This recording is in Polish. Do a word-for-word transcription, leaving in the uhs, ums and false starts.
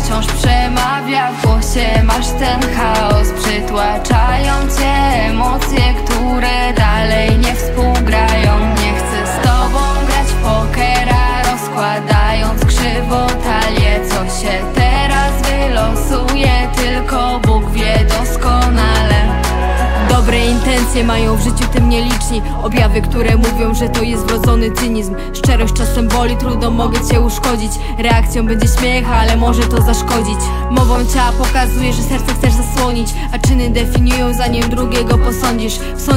wciąż przemawia w głosie. Masz ten chaos, przytłaczają cię emocje, które dalej nie współgrają. Nie chcę z tobą grać w pokera, rozkładając krzywo talię. Co się teraz wylosuje, tylko Bóg wie doskonale. Dobre intencje mają w życiu tym nieliczni. Objawy, które mówią, że to jest wrodzony cynizm. Szczerość czasem boli, trudno mogę cię uszkodzić. Reakcją będzie śmiech, ale może to zaszkodzić. Mową ciała pokazuje, że serce chcesz zasłonić, a czyny definiują, zanim drugiego posądzisz. W